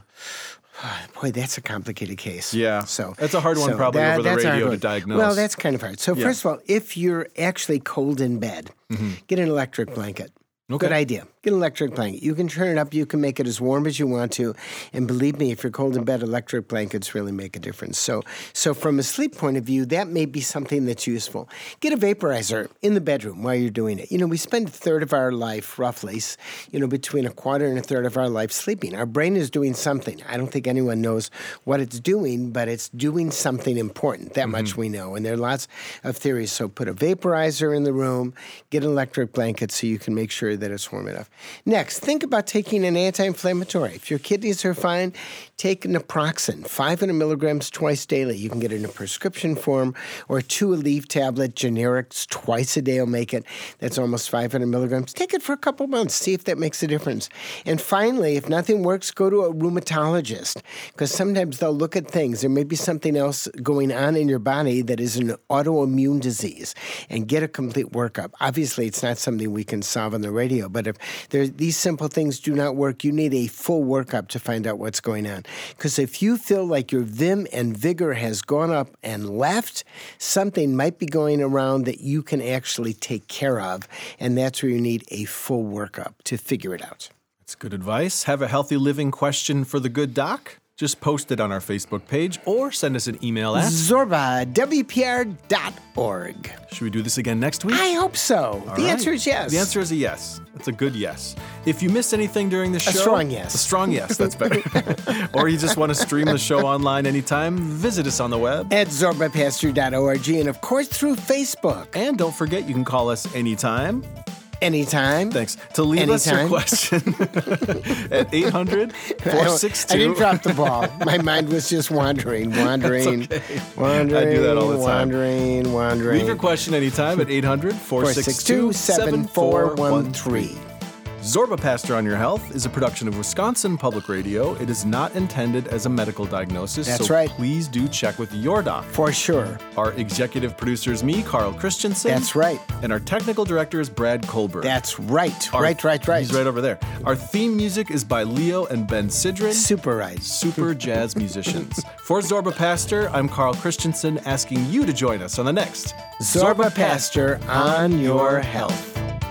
Boy, that's a complicated case. Yeah. So That's a hard one so probably over the that's a hard radio to one. diagnose. Well, that's kind of hard. So Yeah. first of all, if you're actually cold in bed, Mhm. get an electric blanket. Okay. Good idea. Get an electric blanket. You can turn it up. You can make it as warm as you want to. And believe me, if you're cold in bed, electric blankets really make a difference. So, so from a sleep point of view, that may be something that's useful. Get a vaporizer in the bedroom while you're doing it. You know, we spend a third of our life, roughly, s- you know, between a quarter and a third of our life sleeping. Our brain is doing something. I don't think anyone knows what it's doing, but it's doing something important. That much we know. And there are lots of theories. So put a vaporizer in the room, get an electric blanket so you can make sure that it's warm enough. Next, think about taking an anti-inflammatory. If your kidneys are fine, take naproxen, five hundred milligrams twice daily. You can get it in a prescription form or two a leaf tablet, generics twice a day will make it. That's almost five hundred milligrams. Take it for a couple months. See if that makes a difference. And finally, if nothing works, go to a rheumatologist because sometimes they'll look at things. There may be something else going on in your body that is an autoimmune disease and get a complete workup. Obviously, it's not something we can solve on the radio, but if there, these simple things do not work, you need a full workup to find out what's going on. Because if you feel like your vim and vigor has gone up and left, something might be going around that you can actually take care of, and that's where you need a full workup to figure it out. That's good advice. Have a healthy living question for the good doc? Just post it on our Facebook page or send us an email at Zorba, W P R dot org. Should we do this again next week? I hope so. All the right. answer is yes. The answer is a yes. That's a good yes. If you missed anything during the show, strong yes. A strong yes, that's better. Or you just want to stream the show online anytime, visit us on the web at zorba pastor dot org and, of course, through Facebook. And don't forget, you can call us anytime. Anytime. Thanks. To leave Anytime. us your question at eight hundred, four six two. I didn't drop the ball. My mind was just wandering, wandering, okay. wandering. I do that all the time. Wandering, wandering. Leave your question anytime at eight hundred, four six two, seven four one three. Zorba Pastor on Your Health is a production of Wisconsin Public Radio. It is not intended as a medical diagnosis. That's so right. Please do check with your doc. For sure. Our executive producer is me, Carl Christensen. That's right. And our technical director is Brad Colbert. That's right. Our- right, right, right. He's right over there. Our theme music is by Leo and Ben Sidran. Super right. Super jazz musicians. For Zorba Pastor, I'm Carl Christensen asking you to join us on the next Zorba Pastor on Your Health.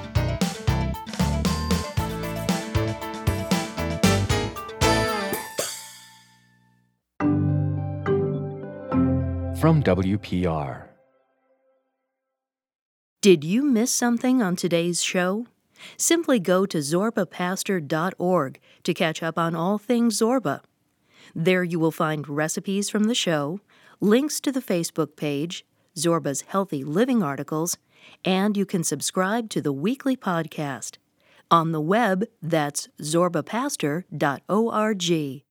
From W P R. Did you miss something on today's show? Simply go to zorba pastor dot org to catch up on all things Zorba. There you will find recipes from the show, links to the Facebook page, Zorba's Healthy Living articles, and you can subscribe to the weekly podcast. On the web, that's zorba pastor dot org.